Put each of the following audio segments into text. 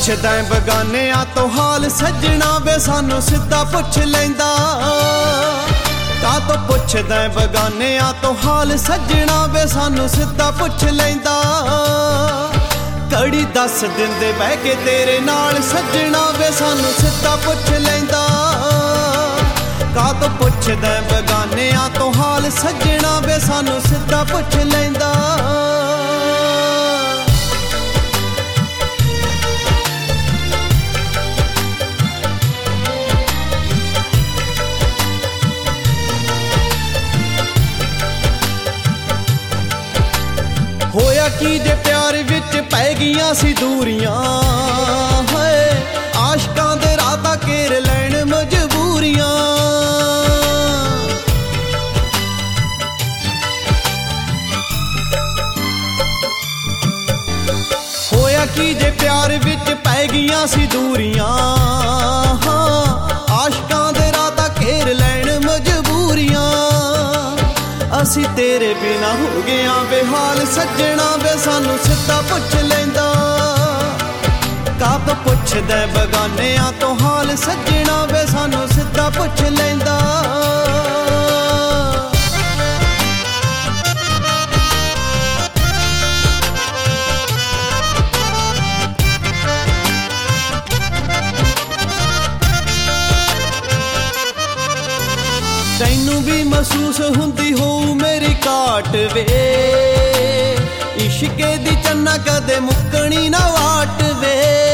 ਪੁੱਛਦਾ ਬਗਾਨਿਆਂ ਤੋਂ ਹਾਲ ਸੱਜਣਾ ਵੇ ਸਾਨੂੰ ਸਿੱਧਾ ਪੁੱਛ ਲੈਂਦਾ ਕਾਤੋਂ ਪੁੱਛਦਾ ਬਗਾਨਿਆਂ ਤੋਂ ਹਾਲ ਸੱਜਣਾ ਵੇ ਸਾਨੂੰ ਸਿੱਧਾ ਪੁੱਛ ਲੈਂਦਾ ਕੜੀ ਦੱਸ ਦਿੰਦੇ ਬਹਿ ਕੇ ਤੇਰੇ ਨਾਲ ਸੱਜਣਾ ਵੇ ਸਾਨੂੰ ਸਿੱਧਾ ਪੁੱਛ ਲੈਂਦਾ ਕਾਤੋਂ ਪੁੱਛਦਾ ਬਗਾਨਿਆਂ ਤੋਂ ਹਾਲ ਸੱਜਣਾ ਵੇ ਸਾਨੂੰ ਸਿੱਧਾ ਪੁੱਛ ਲੈਂਦਾ ਹੋਇਆ ਕੀ ਜੇ ਪਿਆਰ ਵਿੱਚ ਪੈ ਗਈਆਂ ਸੀ ਦੂਰੀਆਂ ਹਾਏ ਆਸ਼ਕਾਂ ਦੇ ਰਾਤਾਂ ਘੇਰ ਲੈਣ ਮਜਬੂਰੀਆਂ ਹੋਇਆ ਕੀ ਜੇ ਪਿਆਰ ਵਿੱਚ ਪੈ ਗਈਆਂ ਸੀ ਦੂਰੀਆਂ ਆਸ਼ਕਾਂ ਦੇ ਰਾਤਾਂ ਘੇਰ ਲੈਣ ਮਜਬੂਰੀਆਂ ਅਸੀਂ ਤੇਰੇ ਬਿਨਾ ਹੋ ਗਿਆ ਬੇਹਾਲ ਸੱਜਣਾ ਵੇ ਸਾਨੂੰ ਸਿੱਧਾ ਪੁੱਛ ਲੈਂਦਾ ਕਾਤੋਂ ਪੁੱਛਦਾ ਬਗਾਨਿਆਂ ਤੋਂ ਹਾਲ ਸੱਜਣਾ ਵੇ ਸਾਨੂੰ ਸਿੱਧਾ ਪੁੱਛ ਲੈਂਦਾ ਤੈਨੂੰ ਵੀ ਮਹਿਸੂਸ ਹੁੰਦੀ ਹੋਊ ਮੇਰੀ ਘਾਟ ਵੇ ਇਸ਼ਕੇ ਦੀ ਚੰਨਾ ਕਦੇ ਮੁੱਕਣੀ ਨਾ ਵਾਟ ਵੇ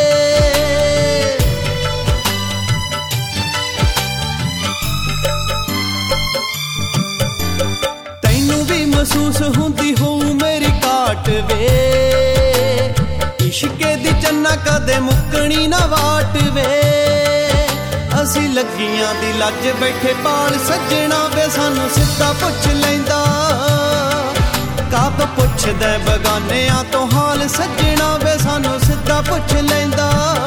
ਤੈਨੂੰ ਵੀ ਮਹਿਸੂਸ ਹੁੰਦੀ ਹੋਊ ਮੇਰੀ ਘਾਟ ਵੇ ਇਸ਼ਕੇ ਦੀ ਚੰਨਾ ਕਦੇ ਮੁੱਕਣੀ ਨਾ ਵਾਟ ਵੇ ਅਸੀਂ ਲੱਗੀਆਂ ਦੀ ਲੱਜ ਬੈਠੇ ਪਾਲ ਸੱਜਣਾ ਵੇ ਸਾਨੂੰ ਸਿੱਧਾ ਪੁੱਛ ਲੈਂਦਾ ਕਾਤੋਂ ਪੁੱਛਦਾ ਬਗਾਨਿਆਂ ਤੋਂ ਹਾਲ ਸੱਜਣਾ ਵੇ ਸਾਨੂੰ ਸਿੱਧਾ ਪੁੱਛ ਲੈਂਦਾ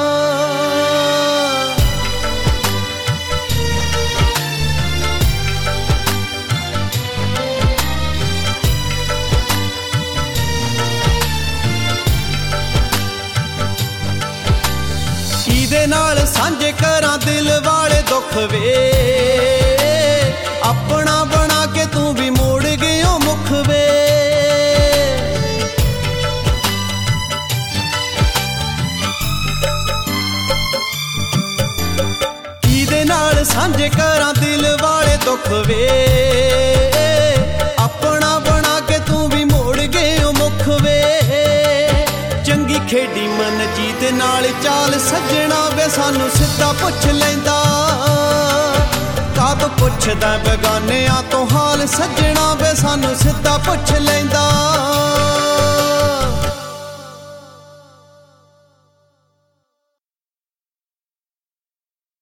ਕਿਹਦੇ ਨਾਲ ਸਾਂਝੇ ਕਰਾਂ ਦਿਲ ਵਾਲੇ ਦੁੱਖ ਵੇ ਆਪਣਾ ਬਣਾ ਕੇ ਤੂੰ ਵੀ ਮੋੜ ਗਿਓ ਮੁਖ ਵੇ ਕਿਹਦੇ ਨਾਲ ਸਾਂਝੇ ਕਰਾਂ ਦਿਲ ਵਾਲੇ ਦੁੱਖ ਵੇ ਆਪਣਾ ਬਣਾ ਕੇ ਤੂੰ ਵੀ ਮੋੜ ਗਿਓ ਮੁਖ ਵੇ ਚੰਗੀ ਖੇਡੀ ਮਨਜੀਤ ਨਾਲ ਚਾਲ ਸੱਜਣਾ ਵੇ ਸਾਨੂੰ ਸਿੱਧਾ ਪੁੱਛ ਲੈਂਦਾ ਕਾਤੋਂ ਪੁੱਛਦਾ ਬਗਾਨਿਆਂ ਤੋਂ ਹਾਲ ਸੱਜਣਾ ਵੇ ਸਾਨੂੰ ਸਿੱਧਾ ਪੁੱਛ ਲੈਂਦਾ